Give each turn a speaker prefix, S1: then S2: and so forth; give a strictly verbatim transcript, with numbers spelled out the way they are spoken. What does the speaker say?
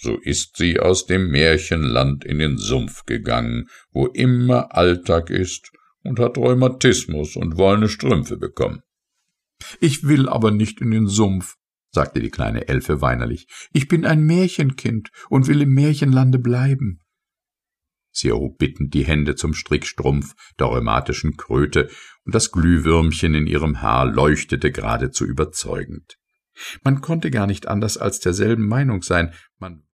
S1: so ist sie aus dem Märchenland in den Sumpf gegangen, wo immer Alltag ist, und hat Rheumatismus und wollene Strümpfe bekommen.«
S2: »Ich will aber nicht in den Sumpf«, sagte die kleine Elfe weinerlich. »Ich bin ein Märchenkind und will im Märchenlande bleiben.« Sie erhob bittend die Hände zum Strickstrumpf der rheumatischen Kröte, und das Glühwürmchen in ihrem Haar leuchtete geradezu überzeugend. Man konnte gar nicht anders als derselben Meinung sein, man